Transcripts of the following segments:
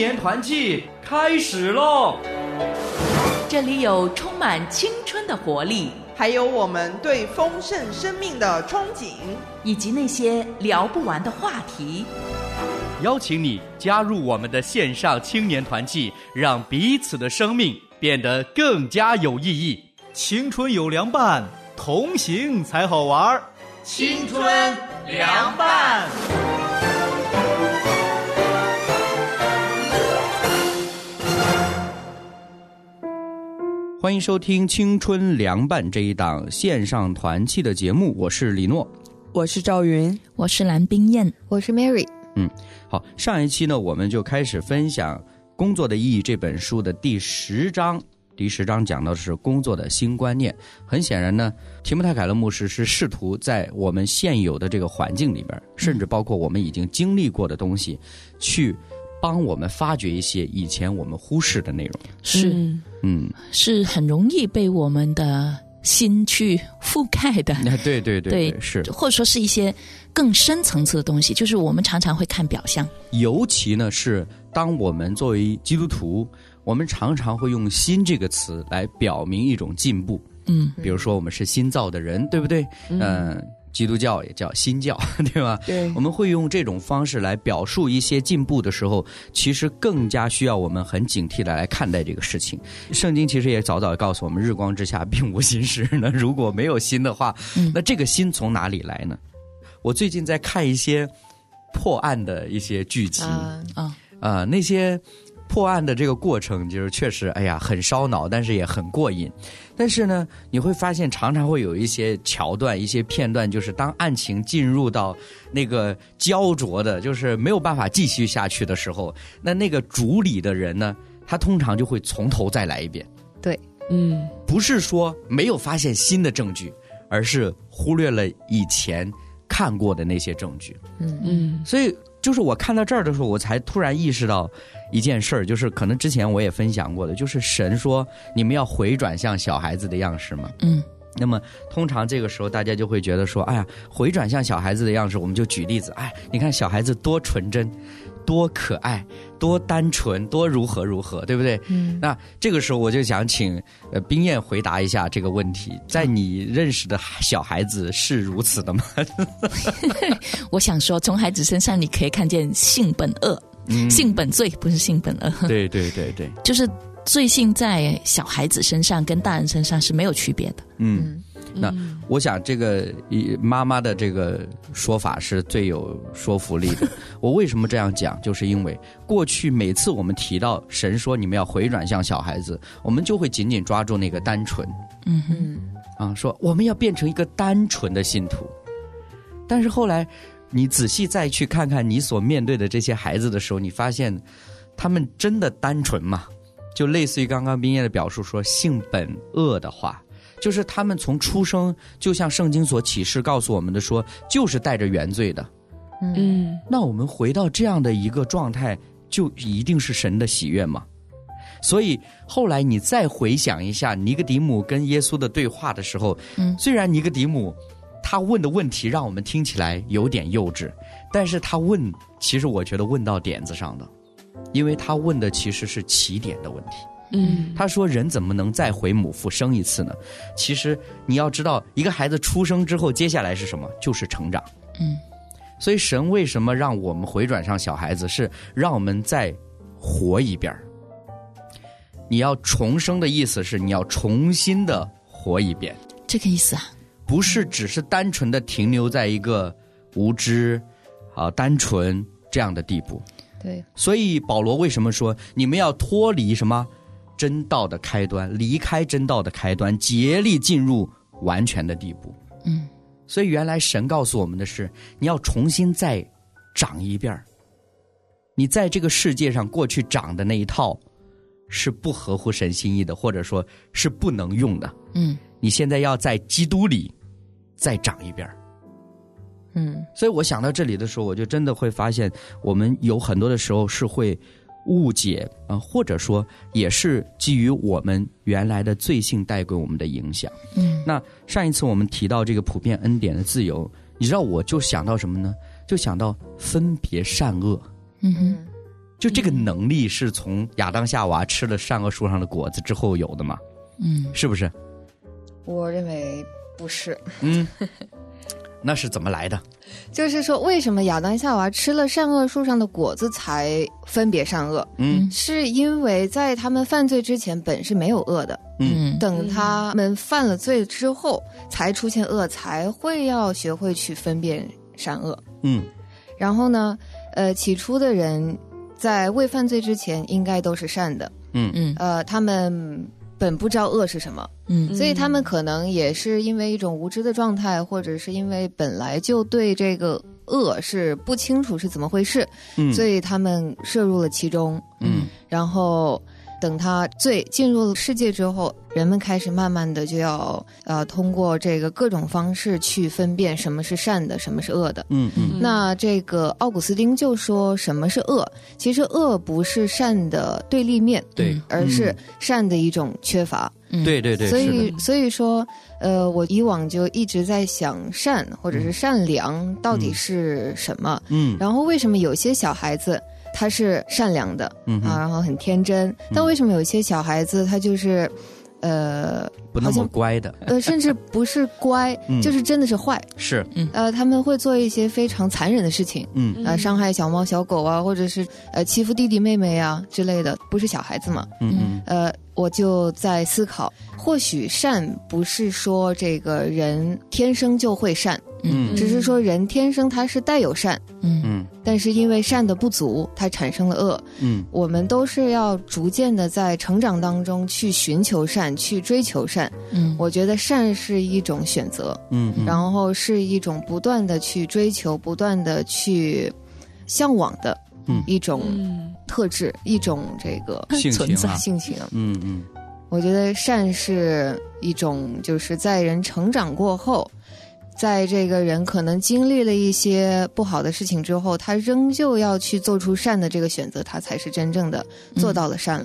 年团契开始喽！ 这里有充满青春的活力， 还有我们对丰盛生命的憧憬， 以及那些聊不完的话题。 邀请你加入我们的线上青年团契，让彼此的生命变得更加有意义。 青春有凉拌，同行才好玩。 青春凉拌。欢迎收听青春凉拌这一档线上团契的节目，我是李诺， 我是赵云， 我是蓝冰燕， 我是 Mary。 好，上一期呢，我们就开始分享《工作的意义》这本书的第10章。第10章讲到的是工作的新观念。很显然呢，提摩太凯勒牧师是试图在我们现有的这个环境里边，甚至包括我们已经经历过的东西，去帮我们发掘一些以前我们忽视的内容。 是很容易被我们的心去覆盖的。 对，是， 或者说是一些更深层次的东西，就是我们常常会看表象。 尤其呢，是当我们作为基督徒，我们常常会用新这个词来表明一种进步。比如说我们是新造的人，对不对？基督教也叫新教，对吧？ 对， 我们会用这种方式来表述一些进步的时候，其实更加需要我们很警惕的来看待这个事情。圣经其实也早早告诉我们，日光之下并无新事呢。如果没有新的话，那这个新从哪里来呢？我最近在看一些破案的一些剧集那些破案的这个过程就是确实很烧脑，但是也很过瘾。但是呢，你会发现常常会有一些桥段一些片段，就是当案情进入到那个焦灼的就是没有办法继续下去的时候，那个主理的人呢，他通常就会从头再来一遍。 对， 不是说没有发现新的证据，而是忽略了以前看过的那些证据。所以就是我看到这儿的时候，我才突然意识到一件事儿，就是可能之前我也分享过的，就是神说你们要回转向小孩子的样式嘛。那么通常这个时候大家就会觉得说，回转向小孩子的样式，我们就举例子，你看小孩子多纯真，多可爱，多单纯，多如何如何，对不对？那这个时候我就想请冰燕回答一下这个问题，在你认识的小孩子是如此的吗？ 我想说，从孩子身上你可以看见性本恶，性本罪，不是性本恶。 对， 就是罪性在小孩子身上跟大人身上是没有区别的。 那我想这个妈妈的这个说法是最有说服力的。我为什么这样讲，就是因为过去每次我们提到神说你们要回转向小孩子，我们就会紧紧抓住那个单纯。说我们要变成一个单纯的信徒。但是后来你仔细再去看看你所面对的这些孩子的时候，你发现他们真的单纯吗？就类似于刚刚冰燕的表述说性本恶的话，就是他们从出生就像圣经所启示告诉我们的说，就是带着原罪的。那我们回到这样的一个状态，就一定是神的喜悦吗？所以后来你再回想一下尼哥底母跟耶稣的对话的时候，虽然尼哥底母他问的问题让我们听起来有点幼稚，但是他问，其实我觉得问到点子上的，因为他问的其实是起点的问题。他说人怎么能再回母腹生一次呢？其实你要知道，一个孩子出生之后接下来是什么？就是成长。所以神为什么让我们回转上小孩子，是让我们再活一遍。你要重生的意思是你要重新的活一遍， 这个意思啊， 不是只是单纯的停留在一个无知单纯这样的地步。 对， 所以保罗为什么说你们要脱离什么真道的开端，离开真道的开端，竭力进入完全的地步。所以原来神告诉我们的是，你要重新再长一遍。你在这个世界上过去长的那一套是不合乎神心意的，或者说是不能用的。你现在要在基督里再长一遍。所以我想到这里的时候，我就真的会发现我们有很多的时候是会误解或者说也是基于我们原来的罪性带给我们的影响。那上一次我们提到这个普遍恩典的自由，你知道我就想到什么呢？就想到分别善恶。 就这个能力是从亚当夏娃吃了善恶树上的果子之后有的吗？是不是？ 我认为不是。 那是怎么来的？ 就是说，为什么亚当夏娃吃了善恶树上的果子才分别善恶？是因为在他们犯罪之前本是没有恶的。等他们犯了罪之后，才出现恶，才会要学会去分辨善恶。然后呢，起初的人在未犯罪之前应该都是善的。他们本不知道恶是什么。所以他们可能也是因为一种无知的状态，或者是因为本来就对这个恶是不清楚是怎么回事，所以他们涉入了其中。然后等他罪进入了世界之后，人们开始慢慢的就要通过这个各种方式去分辨什么是善的，什么是恶的。那这个奥古斯丁就说什么是恶，其实恶不是善的对立面， 对， 而是善的一种缺乏。 对， 所以说我以往就一直在想善或者是善良到底是什么。然后为什么有些小孩子他是善良的然后很天真，但为什么有些小孩子他就是不那么乖的， 甚至不是乖，就是真的是坏。 是他们会做一些非常残忍的事情，伤害小猫小狗啊，或者是欺负弟弟妹妹啊之类的，不是小孩子嘛。我就在思考，或许善不是说这个人天生就会善，只是说人天生他是带有善，但是因为善的不足，它产生了恶。我们都是要逐渐的在成长当中去寻求善，去追求善。我觉得善是一种选择，然后是一种不断的去追求，不断的去向往的一种特质，一种这个性情。我觉得善是一种就是在人成长过后，在这个人可能经历了一些不好的事情之后，他仍旧要去做出善的这个选择，他才是真正的做到了善了。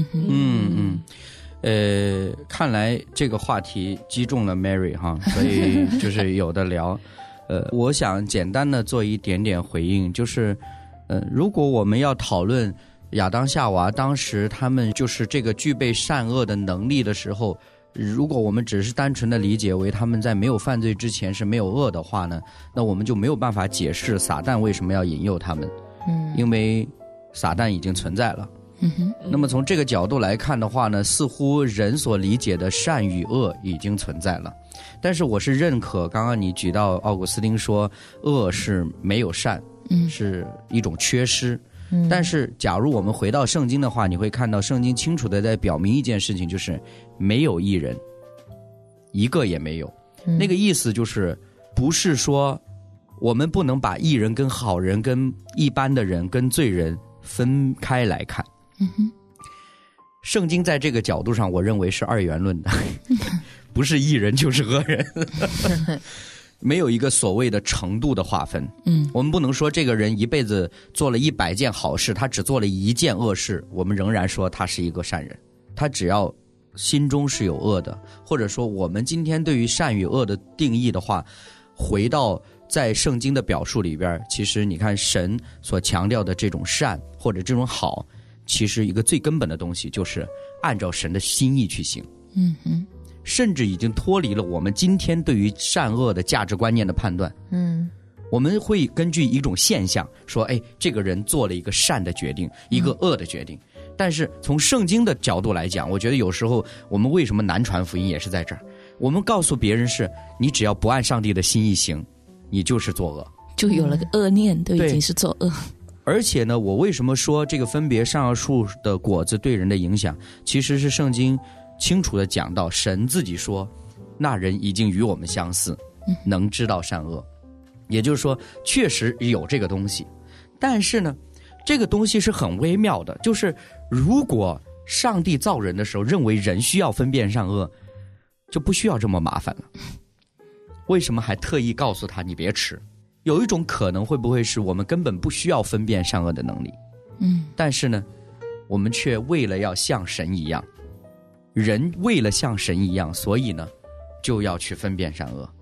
看来这个话题击中了 Mary 哈，所以就是有的聊。我想简单的做一点点回应，就是如果我们要讨论亚当夏娃当时他们就是这个具备善恶的能力的时候，如果我们只是单纯的理解为他们在没有犯罪之前是没有恶的话呢，那我们就没有办法解释撒旦为什么要引诱他们。因为撒旦已经存在了。那么从这个角度来看的话呢，似乎人所理解的善与恶已经存在了。但是我是认可刚刚你举到奥古斯丁说恶是没有善，是一种缺失。但是假如我们回到圣经的话，你会看到圣经清楚的在表明一件事情，就是没有义人，一个也没有。那个意思就是不是说我们不能把义人跟好人跟一般的人跟罪人分开来看。圣经在这个角度上我认为是二元论的，不是义人就是恶人。没有一个所谓的程度的划分。我们不能说这个人一辈子做了100件好事，他只做了1件恶事，我们仍然说他是一个善人。他只要心中是有恶的，或者说我们今天对于善与恶的定义的话，回到在圣经的表述里边，其实你看神所强调的这种善或者这种好，其实一个最根本的东西就是按照神的心意去行。甚至已经脱离了我们今天对于善恶的价值观念的判断。我们会根据一种现象说，这个人做了一个善的决定，一个恶的决定。但是从圣经的角度来讲，我觉得有时候我们为什么难传福音也是在这儿。我们告诉别人是，你只要不按上帝的心意行，你就是作恶， 就有了个恶念，都已经是作恶。 而且呢，我为什么说这个分别善恶树的果子对人的影响，其实是圣经清楚地讲到，神自己说那人已经与我们相似，能知道善恶。也就是说确实有这个东西，但是呢这个东西是很微妙的，就是如果上帝造人的时候认为人需要分辨善恶，就不需要这么麻烦了。为什么还特意告诉他你别吃？有一种可能会不会是我们根本不需要分辨善恶的能力，但是呢我们却为了要像神一样，人为了像神一样，所以呢就要去分辨善恶。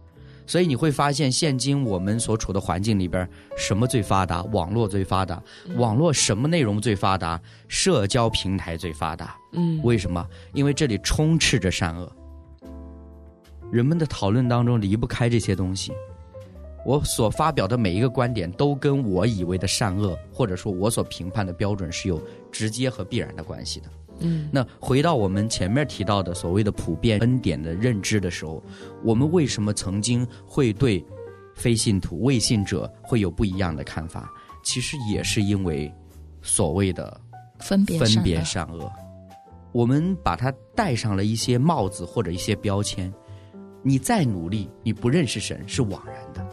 所以你会发现，现今我们所处的环境里边，什么最发达？网络最发达。网络什么内容最发达？社交平台最发达。为什么？因为这里充斥着善恶。人们的讨论当中离不开这些东西。我所发表的每一个观点，都跟我以为的善恶，或者说我所评判的标准是有直接和必然的关系的。那回到我们前面提到的所谓的普遍恩典的认知的时候，我们为什么曾经会对非信徒、未信者会有不一样的看法？其实也是因为所谓的分别善恶，我们把它戴上了一些帽子或者一些标签。你再努力，你不认识神是枉然的。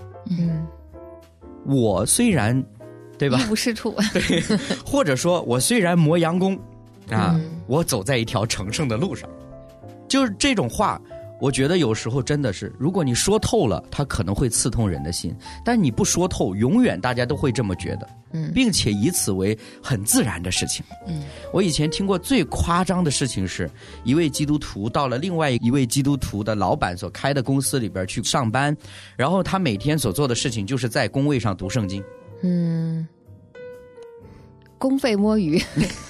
我虽然，对吧？ 一无是处。 对，或者说我虽然磨洋工啊，我走在一条成圣的路上，就是这种话，我觉得有时候真的是，如果你说透了，它可能会刺痛人的心；但你不说透，永远大家都会这么觉得，并且以此为很自然的事情。我以前听过最夸张的事情是，一位基督徒到了另外一位基督徒的老板所开的公司里边去上班，然后他每天所做的事情就是在工位上读圣经。 公费摸鱼。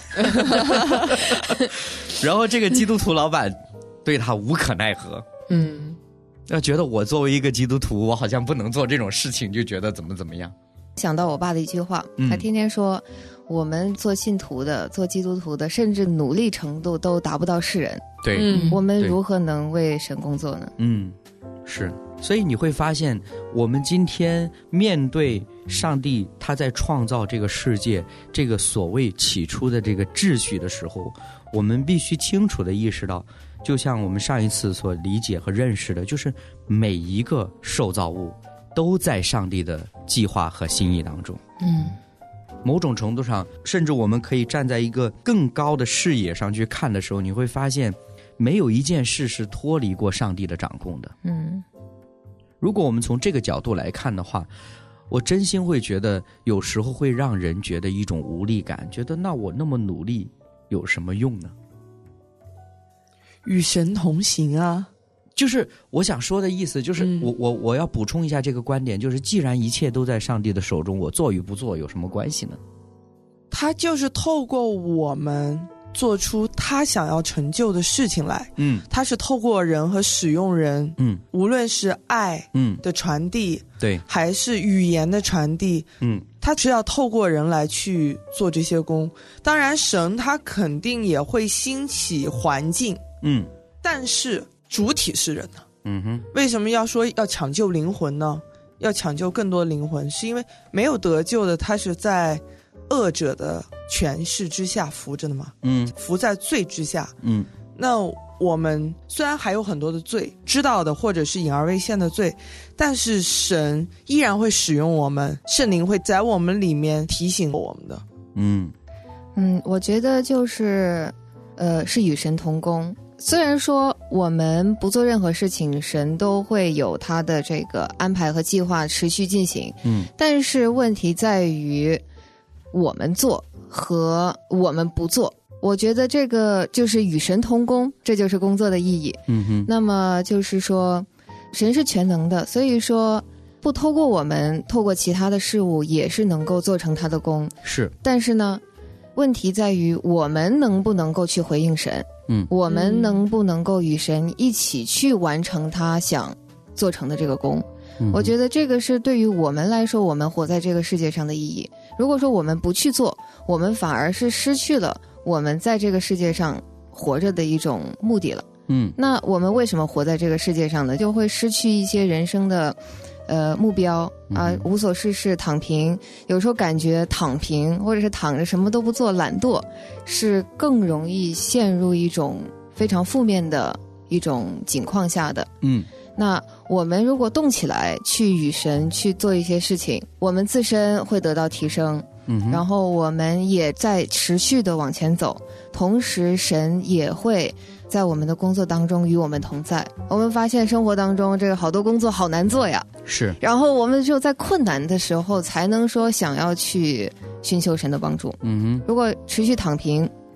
然后这个基督徒老板对他无可奈何。要觉得我作为一个基督徒，我好像不能做这种事情，就觉得怎么样。 想到我爸的一句话，他天天说，我们做信徒的、做基督徒的，甚至努力程度都达不到世人。 对， 我们如何能为神工作呢？ 是。所以你会发现，我们今天面对上帝他在创造这个世界，这个所谓起初的这个秩序的时候，我们必须清楚地意识到，就像我们上一次所理解和认识的，就是每一个受造物都在上帝的计划和心意当中。某种程度上，甚至我们可以站在一个更高的视野上去看的时候，你会发现没有一件事是脱离过上帝的掌控的。如果我们从这个角度来看的话，我真心会觉得有时候会让人觉得一种无力感，觉得那我那么努力有什么用呢？ 与神同行啊， 就是我想说的意思，就是我要补充一下这个观点，就是既然一切都在上帝的手中，我做与不做有什么关系呢？ 他就是透过我们做出他想要成就的事情来。他是透过人和使用人，无论是爱的传递，对，还是语言的传递，他是要透过人来去做这些工。当然神他肯定也会兴起环境，但是主体是人呢。为什么要说要抢救灵魂呢？要抢救更多灵魂，是因为没有得救的他是在恶者的权势之下服着的嘛，服在罪之下。那我们虽然还有很多的罪，知道的或者是隐而未现的罪，但是神依然会使用我们，圣灵会在我们里面提醒我们的。 我觉得就是是与神同工。虽然说我们不做任何事情，神都会有他的这个安排和计划持续进行，但是问题在于我们做和我们不做。我觉得这个就是与神同工，这就是工作的意义。那么就是说神是全能的，所以说不透过我们，透过其他的事物也是能够做成他的工。是，但是呢问题在于我们能不能够去回应神，我们能不能够与神一起去完成他想做成的这个工。我觉得这个是对于我们来说，我们活在这个世界上的意义。如果说我们不去做，我们反而是失去了我们在这个世界上活着的一种目的了。那我们为什么活在这个世界上呢？就会失去一些人生的目标啊，无所事事，躺平。有时候感觉躺平或者是躺着什么都不做，懒惰，是更容易陷入一种非常负面的一种境况下的。那我们如果动起来去与神去做一些事情，我们自身会得到提升，然后我们也在持续的往前走，同时神也会在我们的工作当中与我们同在。我们发现生活当中这个好多工作好难做呀，是，然后我们只有在困难的时候才能说想要去寻求神的帮助。如果持续躺平，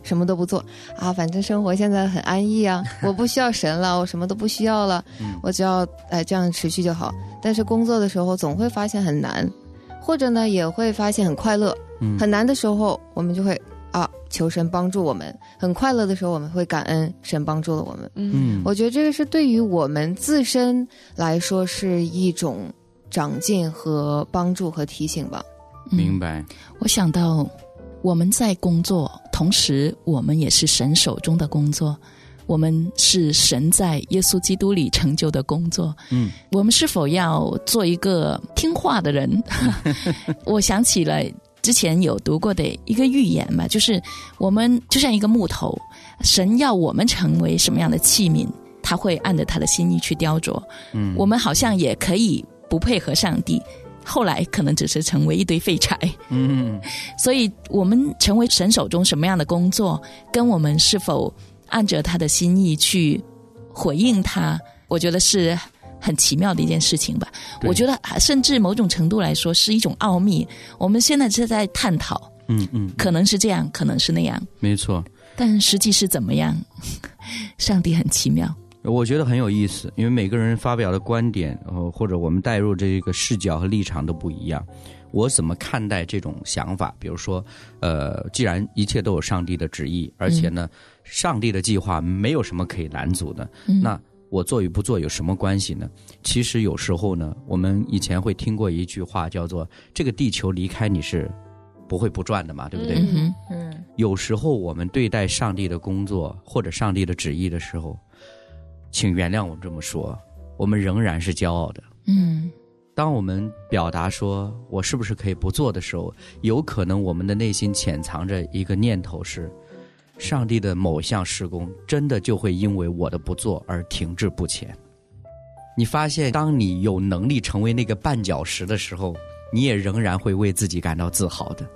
什么都不做啊，反正生活现在很安逸啊，我不需要神了，我什么都不需要了，我只要这样持续就好。但是工作的时候总会发现很难，或者呢也会发现很快乐。很难的时候我们就会求神帮助我们，很快乐的时候我们会感恩神帮助了我们。我觉得这个是对于我们自身来说是一种长进和帮助和提醒吧。 明白。 我想到我们在工作，同时我们也是神手中的工作，我们是神在耶稣基督里成就的工作。我们是否要做一个听话的人？我想起了之前有读过的一个预言嘛，就是我们就像一个木头，神要我们成为什么样的器皿，他会按着他的心意去雕琢。我们好像也可以不配合上帝，后来可能只是成为一堆废柴。所以我们成为神手中什么样的工作，跟我们是否按着他的心意去回应他，我觉得是很奇妙的一件事情吧。我觉得甚至某种程度来说是一种奥秘，我们现在是在探讨。可能是这样，可能是那样， 没错。 但实际是怎么样，上帝很奇妙。 我觉得很有意思，因为每个人发表的观点或者我们带入这个视角和立场都不一样。我怎么看待这种想法？比如说既然一切都有上帝的旨意，而且呢上帝的计划没有什么可以拦阻的，那我做与不做有什么关系呢？其实有时候呢，我们以前会听过一句话叫做这个地球离开你是不会不转的嘛，对不对？有时候我们对待上帝的工作或者上帝的旨意的时候，请原谅我这么说，我们仍然是骄傲的。当我们表达说我是不是可以不做的时候，有可能我们的内心潜藏着一个念头是，上帝的某项事工真的就会因为我的不做而停滞不前。你发现当你有能力成为那个绊脚石的时候，你也仍然会为自己感到自豪的。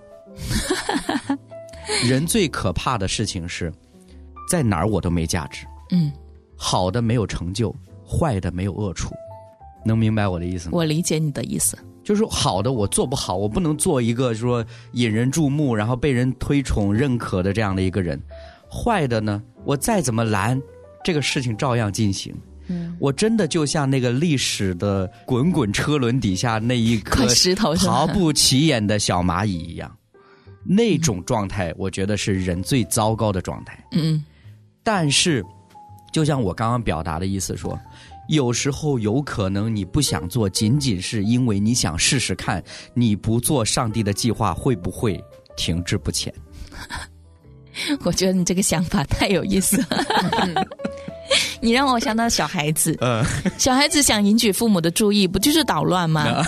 人最可怕的事情是在哪儿我都没价值。好的没有成就，坏的没有恶处。能明白我的意思吗？ 我理解你的意思， 就是说好的我做不好，我不能做一个说引人注目然后被人推崇认可的这样的一个人。坏的呢，我再怎么拦，这个事情照样进行。我真的就像那个历史的滚滚车轮底下那一颗石头毫不起眼的小蚂蚁一样，那种状态我觉得是人最糟糕的状态。但是就像我刚刚表达的意思说，有时候有可能你不想做，仅仅是因为你想试试看，你不做上帝的计划会不会停滞不前。 我觉得你这个想法太有意思了。你让我想到小孩子，小孩子想引起父母的注意，不就是捣乱吗？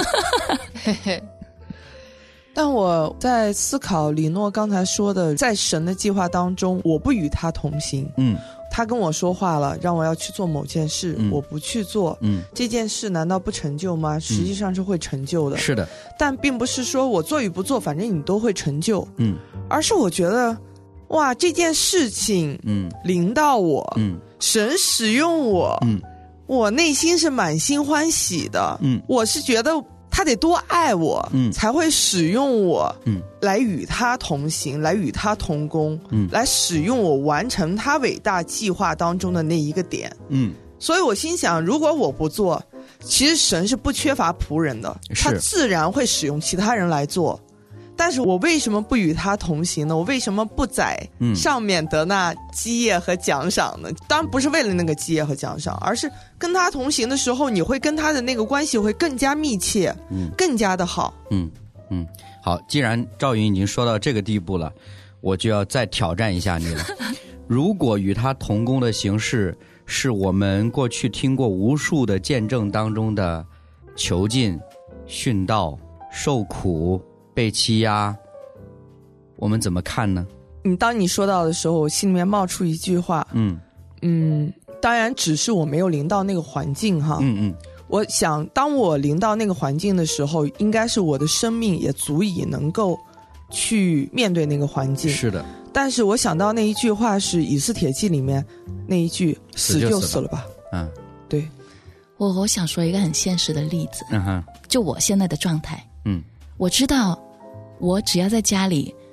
但我在思考李诺刚才说的，在神的计划当中，我不与他同行。他跟我说话了，让我要去做某件事，我不去做，这件事难道不成就吗？实际上是会成就的。 是的， 但并不是说我做与不做，反正你都会成就。而是我觉得，哇，这件事情，临到我，神使用我，我内心是满心欢喜的。我是觉得他得多爱我，才会使用我，来与他同行，来与他同工，来使用我完成他伟大计划当中的那一个点。所以我心想，如果我不做，其实神是不缺乏仆人的，他自然会使用其他人来做。但是我为什么不与他同行呢？我为什么不在上面得那基业和奖赏呢？当然不是为了那个基业和奖赏，而是跟他同行的时候，你会跟他的那个关系会更加密切，更加的好。 好，既然赵云已经说到这个地步了，我就要再挑战一下你了。如果与他同工的形式是我们过去听过无数的见证当中的囚禁、殉道、受苦、被欺压，我们怎么看呢？ 当你说到的时候，我心里面冒出一句话，当然只是我没有临到那个环境哈，我想当我临到那个环境的时候，应该是我的生命也足以能够去面对那个环境。 是的， 但是我想到那一句话是以斯帖记里面那一句，死就死了吧。对， 我想说一个很现实的例子，就我现在的状态，我知道我只要在家里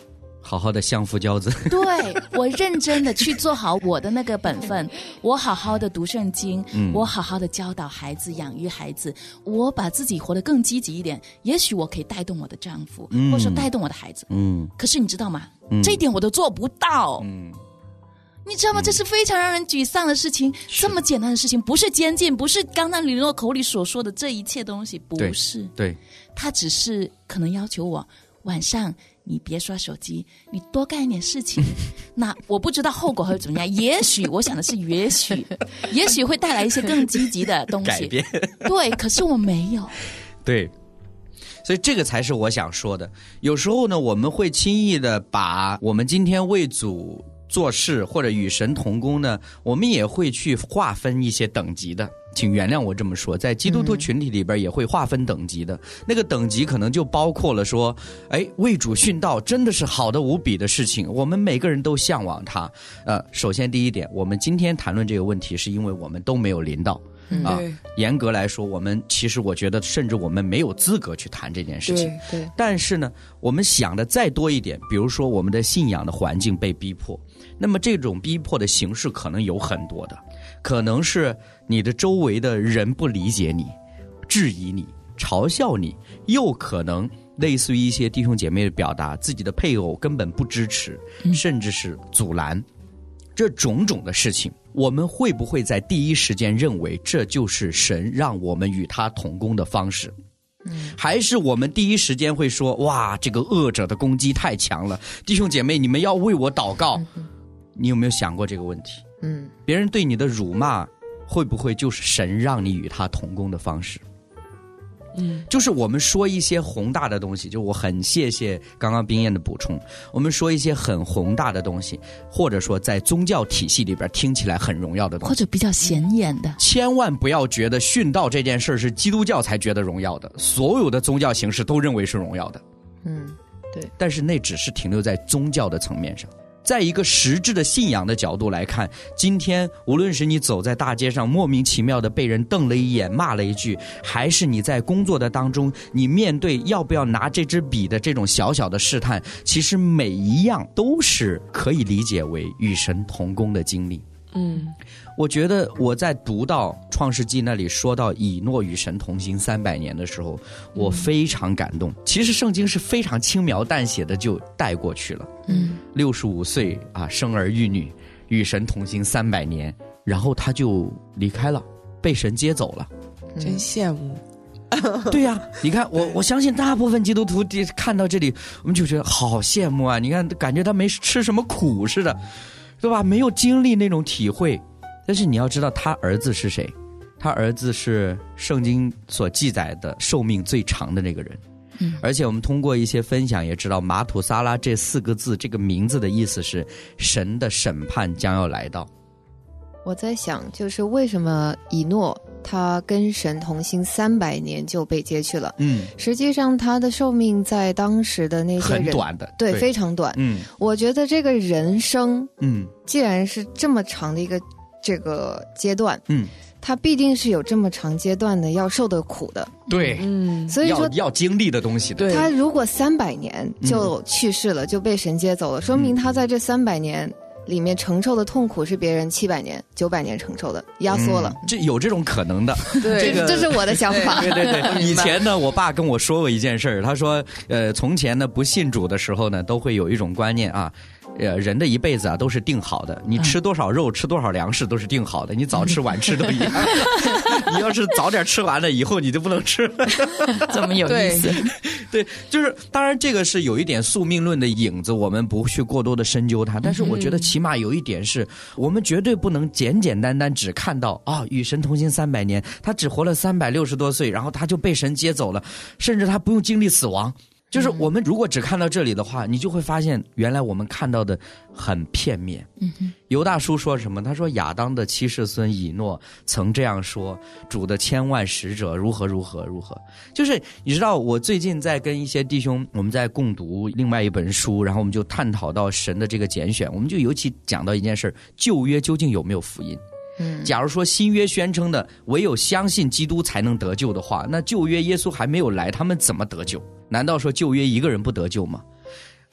好好的相夫教子。 对，我认真的去做好我的那个本分，我好好的读圣经，我好好的教导孩子，养育孩子，我把自己活得更积极一点，也许我可以带动我的丈夫，或者说带动我的孩子。可是你知道吗？这一点我都做不到。你知道吗？这是非常让人沮丧的事情。这么简单的事情，不是监禁，不是刚刚李诺口里所说的这一切东西，不是。 对， 他只是可能要求我晚上你别刷手机，你多干一点事情。那我不知道后果会怎么样，也许我想的是也许会带来一些更积极的东西改变。 对，可是我没有。 对，所以这个才是我想说的。有时候呢，我们会轻易的把我们今天为主做事或者与神同工呢，我们也会去划分一些等级的。请原谅我这么说，在基督徒群体里边也会划分等级的。那个等级可能就包括了说，为主殉道真的是好的无比的事情，我们每个人都向往它。首先第一点，我们今天谈论这个问题是因为我们都没有临到。严格来说，其实我觉得甚至我们没有资格去谈这件事情。 对， 但是呢，我们想的再多一点，比如说我们的信仰的环境被逼迫，那么这种逼迫的形式可能有很多的，可能是你的周围的人不理解你，质疑你，嘲笑你，又可能类似于一些弟兄姐妹的表达，自己的配偶根本不支持，甚至是阻拦。这种种的事情，我们会不会在第一时间认为这就是神让我们与他同工的方式？还是我们第一时间会说，哇，这个恶者的攻击太强了，弟兄姐妹你们要为我祷告。你有没有想过这个问题？别人对你的辱骂会不会就是神让你与他同工的方式？就是我们说一些宏大的东西，就我很谢谢刚刚冰燕的补充，我们说一些很宏大的东西，或者说在宗教体系里边听起来很荣耀的东西， 或者比较显眼的， 千万不要觉得殉道这件事是基督教才觉得荣耀的，所有的宗教形式都认为是荣耀的。 对， 但是那只是停留在宗教的层面上。在一个实质的信仰的角度来看，今天无论是你走在大街上莫名其妙的被人瞪了一眼骂了一句，还是你在工作的当中你面对要不要拿这支笔的这种小小的试探，其实每一样都是可以理解为与神同工的经历。我觉得我在读到创世纪那里说到以诺与神同行300年的时候，我非常感动。其实圣经是非常轻描淡写的就带过去了。65岁生儿育女，与神同行300年，然后他就离开了，被神接走了。 真羡慕。 对呀，你看我相信大部分基督徒看到这里，我们就觉得好羡慕啊！你看，感觉他没吃什么苦似的，对吧？没有经历那种体会。但是你要知道他儿子是谁，他儿子是圣经所记载的寿命最长的那个人。而且我们通过一些分享也知道，马土撒拉这4个字这个名字的意思是神的审判将要来到。 我在想，就是为什么以诺他跟神同行300年就被接去了？实际上他的寿命在当时的那些人很短的， 对，非常短。我觉得这个人生，既然是这么长的一个这个阶段，他必定是有这么长阶段的要受的苦的。 对， 所以说要经历的东西的。 他如果300年就去世了，就被神接走了，说明他在这300年里面承受的痛苦是别人700年、900年承受的，压缩了。 这有这种可能的。 对，这是我的想法。 对。以前呢，我爸跟我说过一件事儿，他说，从前呢不信主的时候呢，都会有一种观念啊。人的一辈子都是定好的，你吃多少肉吃多少粮食都是定好的，你早吃晚吃都一样。你要是早点吃完了以后你就不能吃了。 这么有意思。 对，就是当然这个是有一点宿命论的影子，我们不去过多的深究它，但是我觉得起码有一点是我们绝对不能简简单单只看到与神同行300年，他只活了360多岁，然后他就被神接走了，甚至他不用经历死亡。就是我们如果只看到这里的话，你就会发现原来我们看到的很片面。犹大书说什么？他说亚当的7世孙以诺曾这样说，主的千万使者如何如何如何。就是你知道，我最近在跟一些弟兄，我们在共读另外一本书，然后我们就探讨到神的这个拣选，我们就尤其讲到一件事，旧约究竟有没有福音？假如说新约宣称的唯有相信基督才能得救的话，那旧约耶稣还没有来，他们怎么得救？难道说旧约一个人不得救吗？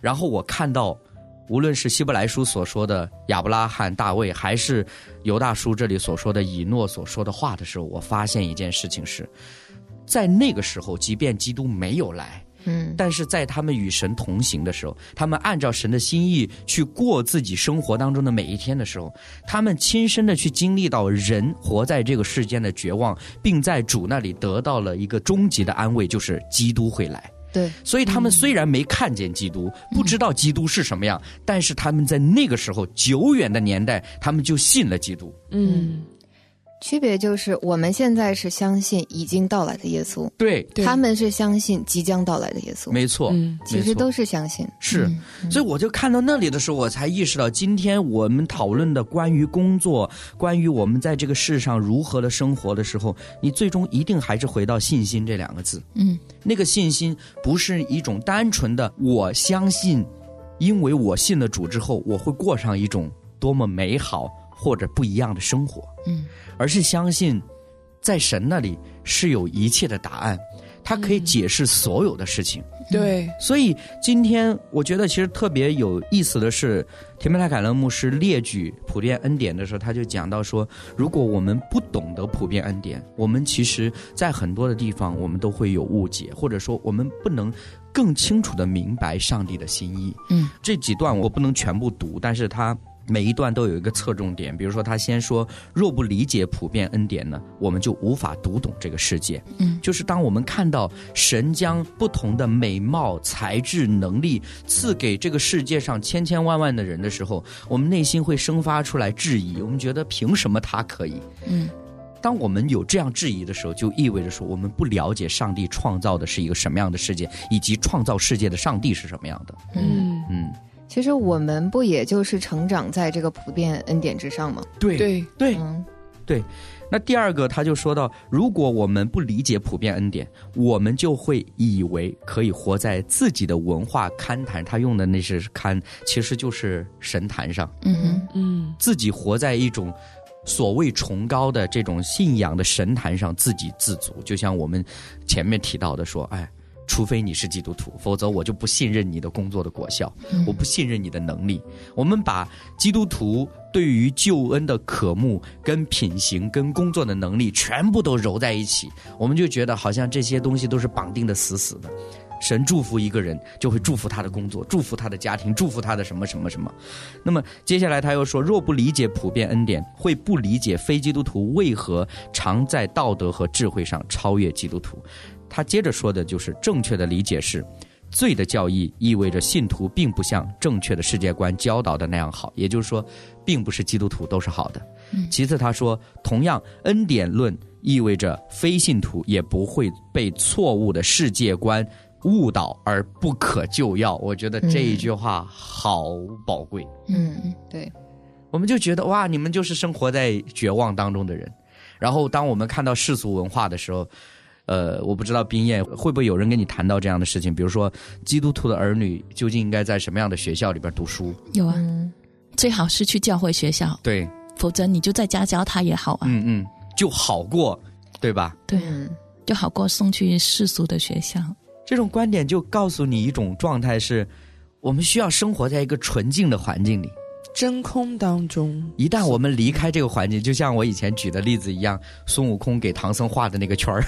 然后我看到无论是希伯来书所说的亚伯拉罕、大卫，还是犹大书这里所说的以诺所说的话的时候，我发现一件事情是，在那个时候即便基督没有来，但是在他们与神同行的时候，他们按照神的心意去过自己生活当中的每一天的时候，他们亲身的去经历到人活在这个世间的绝望，并在主那里得到了一个终极的安慰，就是基督会来。 对， 所以他们虽然没看见基督，不知道基督是什么样，但是他们在那个时候久远的年代，他们就信了基督。 区别就是我们现在是相信已经到来的耶稣， 对， 他们是相信即将到来的耶稣。 没错， 其实都是相信。 是，所以我就看到那里的时候，我才意识到，今天我们讨论的关于工作，关于我们在这个世上如何的生活的时候，你最终一定还是回到信心这两个字。那个信心不是一种单纯的我相信，因为我信了主之后，我会过上一种多么美好或者不一样的生活，而是相信在神那里是有一切的答案，他可以解释所有的事情。 对， 所以今天我觉得其实特别有意思的是，田梅泰凯勒牧师列举普遍恩典的时候，他就讲到说，如果我们不懂得普遍恩典，我们其实在很多的地方我们都会有误解，或者说我们不能更清楚地明白上帝的心意。这几段我不能全部读，但是他每一段都有一个侧重点。比如说他先说，若不理解普遍恩典呢，我们就无法读懂这个世界。就是当我们看到神将不同的美貌、才智、能力赐给这个世界上千千万万的人的时候，我们内心会生发出来质疑，我们觉得凭什么他可以？当我们有这样质疑的时候，就意味着说我们不了解上帝创造的是一个什么样的世界，以及创造世界的上帝是什么样的。 其实我们不也就是成长在这个普遍恩典之上吗？ 对。对，那第二个他就说到，如果我们不理解普遍恩典，我们就会以为可以活在自己的文化勘坛，他用的那是勘，其实就是神坛上。自己活在一种所谓崇高的这种信仰的神坛上，自给自足。就像我们前面提到的说，除非你是基督徒，否则我就不信任你的工作的果效，我不信任你的能力。我们把基督徒对于救恩的渴慕跟品行跟工作的能力全部都揉在一起，我们就觉得好像这些东西都是绑定的死死的。神祝福一个人，就会祝福他的工作，祝福他的家庭，祝福他的什么什么什么。那么接下来他又说，若不理解普遍恩典，会不理解非基督徒为何常在道德和智慧上超越基督徒。他接着说的就是正确的理解是，罪的教义意味着信徒并不像正确的世界观教导的那样好，也就是说并不是基督徒都是好的。其次他说，同样恩典论意味着非信徒也不会被错误的世界观误导而不可救药。我觉得这一句话好宝贵。 对， 我们就觉得哇，你们就是生活在绝望当中的人。然后当我们看到世俗文化的时候，我不知道冰燕会不会有人跟你谈到这样的事情，比如说基督徒的儿女究竟应该在什么样的学校里边读书？ 有啊，最好是去教会学校， 对， 否则你就在家教他也好啊， 就好过，对吧？ 对，就好过送去世俗的学校。 这种观点就告诉你一种状态是，我们需要生活在一个纯净的环境里， 真空当中。一旦我们离开这个环境，就像我以前举的例子一样，孙悟空给唐僧画的那个圈儿，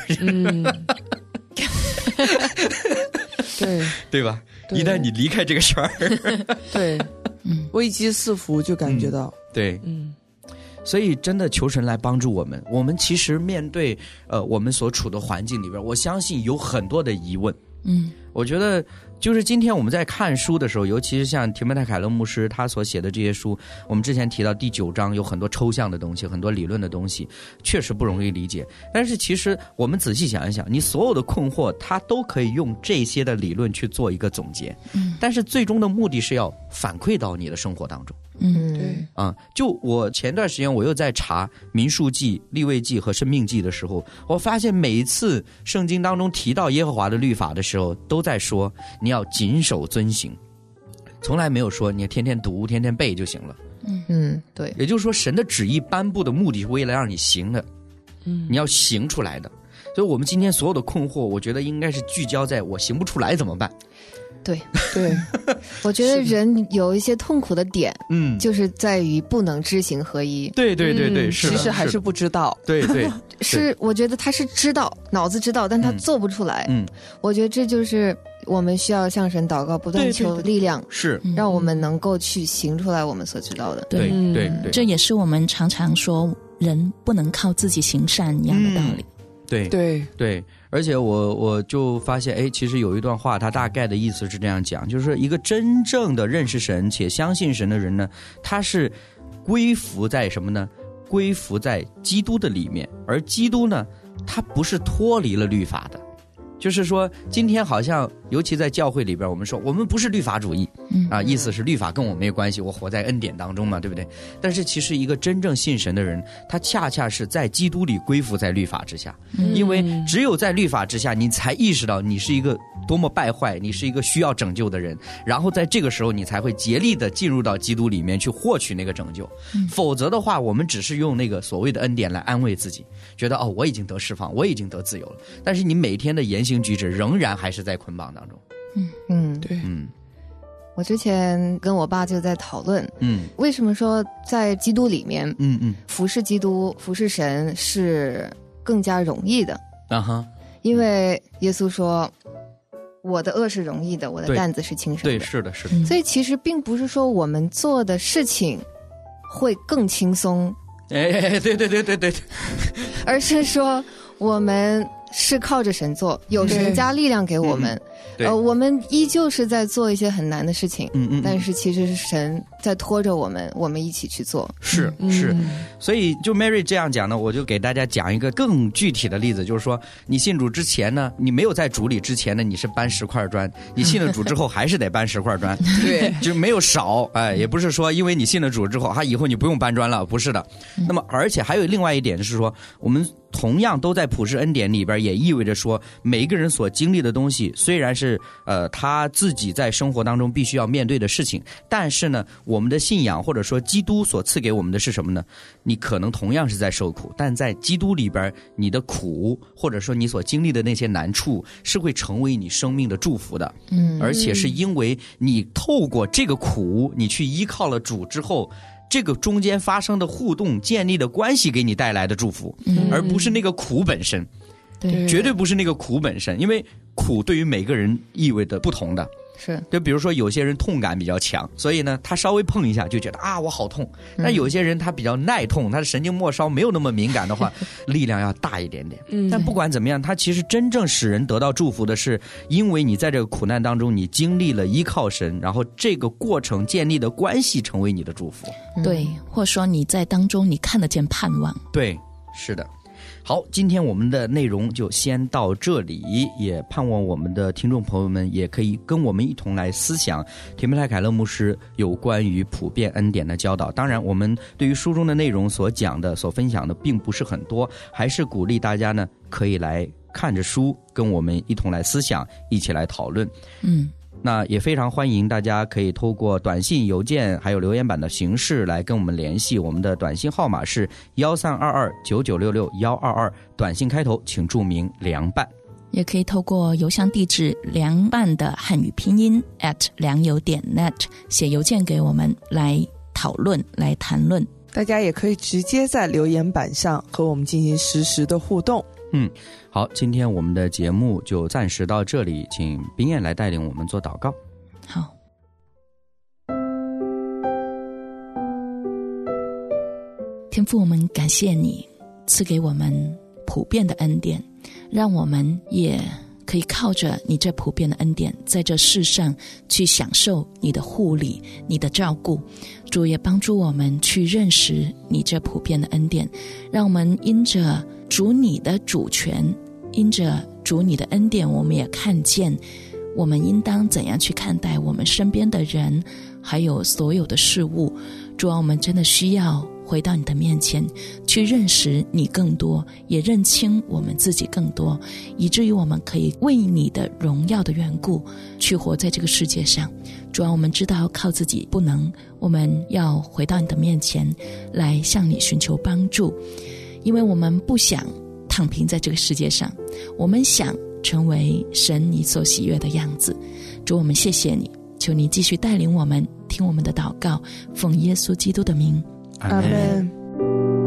对吧？一旦你离开这个圈儿， 对，危机四伏就感觉到， 对，所以真的求神来帮助我们。我们其实面对我们所处的环境里边，我相信有很多的疑问。我觉得就是今天我们在看书的时候，尤其是像提摩太凯勒牧师他所写的这些书，我们之前提到第9章有很多抽象的东西，很多理论的东西，确实不容易理解。但是其实我们仔细想一想，你所有的困惑他都可以用这些的理论去做一个总结，但是最终的目的是要反馈到你的生活当中。 对就我前段时间我又在查民数记、利未记和申命记的时候，我发现每一次圣经当中提到耶和华的律法的时候，都在说你要谨守遵行，从来没有说你天天读、天天背就行了。 对， 也就是说神的旨意颁布的目的是为了让你行的，你要行出来的。所以我们今天所有的困惑，我觉得应该是聚焦在我行不出来怎么办。 对，我觉得人有一些痛苦的点，就是在于不能知行合一。 对，是的， 其实还是不知道。 对， 是我觉得他是知道，脑子知道，但他做不出来。我觉得这就是我们需要向神祷告，不断求力量， 是让我们能够去行出来我们所知道的。 对， 这也是我们常常说人不能靠自己行善一样的道理。 对，而且我就发现，其实有一段话，它大概的意思是这样讲，就是说一个真正的认识神且相信神的人呢，他是归服在什么呢？归服在基督的里面，而基督呢，他不是脱离了律法的。就是说今天好像尤其在教会里边，我们说我们不是律法主义，意思是律法跟我没有关系，我活在恩典当中嘛，对不对？但是其实一个真正信神的人，他恰恰是在基督里归服在律法之下，因为只有在律法之下，你才意识到你是一个多么败坏，你是一个需要拯救的人，然后在这个时候你才会竭力的进入到基督里面去获取那个拯救。否则的话，我们只是用那个所谓的恩典来安慰自己，觉得我已经得释放，我已经得自由了，但是你每天的言行举止仍然还是在捆绑当中。 对，我之前跟我爸就在讨论，为什么说在基督里面，服侍基督、服侍神是更加容易的？因为耶稣说，我的恶是容易的，我的担子是轻省的。 对，是的。 所以其实并不是说我们做的事情会更轻松， 对， 而是说我们是靠着神做，有神加力量给我们，我们依旧是在做一些很难的事情，但是其实是神在拖着我们一起去做。 是，所以就 Mary 这样讲呢，我就给大家讲一个更具体的例子，就是说你信主之前呢，你没有在主里之前呢，你是搬10块砖，你信了主之后还是得搬10块砖， 对， 就没有少，也不是说因为你信了主之后，以后你不用搬砖了，不是的。那么而且还有另外一点就是说，我们同样都在普世恩典里边，也意味着说每一个人所经历的东西虽然是他自己在生活当中必须要面对的事情，但是呢我们的信仰或者说基督所赐给我们的是什么呢？你可能同样是在受苦，但在基督里边你的苦或者说你所经历的那些难处是会成为你生命的祝福的，而且是因为你透过这个苦你去依靠了主之后，这个中间发生的互动建立的关系给你带来的祝福，而不是那个苦本身。 对， 绝对不是那个苦本身，因为苦对于每个人意味着不同的。 是， 就比如说有些人痛感比较强，所以呢他稍微碰一下就觉得我好痛，但有些人他比较耐痛，他的神经末梢没有那么敏感的话力量要大一点点。但不管怎么样，他其实真正使人得到祝福的是因为你在这个苦难当中你经历了依靠神，然后这个过程建立的关系成为你的祝福。 对，或者说你在当中你看得见盼望。 对，是的。好，今天我们的内容就先到这里，也盼望我们的听众朋友们也可以跟我们一同来思想提摩太凯勒牧师有关于普遍恩典的教导。当然我们对于书中的内容所讲的所分享的并不是很多，还是鼓励大家呢可以来看着书跟我们一同来思想，一起来讨论。那也非常欢迎大家可以透过短信、邮件还有留言板的形式来跟我们联系，我们的短信号码是13229966-122，短信开头请注明凉拌。 也可以透过邮箱地址凉拌的汉语拼音@良友.net 写邮件给我们来讨论来谈论。 大家也可以直接在留言板上和我们进行实时的互动。 好，今天我们的节目就暂时到这里，请冰燕来带领我们做祷告。 好，天父，我们感谢你赐给我们普遍的恩典，让我们也可以靠着你这普遍的恩典在这世上去享受你的护理你的照顾。主也帮助我们去认识你这普遍的恩典，让我们因着主你的主权，因着主你的恩典，我们也看见我们应当怎样去看待我们身边的人还有所有的事物。主啊，我们真的需要回到你的面前去认识你更多，也认清我们自己更多，以至于我们可以为你的荣耀的缘故去活在这个世界上。主啊，我们知道靠自己不能，我们要回到你的面前来向你寻求帮助，因为我们不想躺平在这个世界上，我们想成为神你所喜悦的样子。 主，我们谢谢你，求你继续带领我们，听我们的祷告，奉耶稣基督的名， 阿们。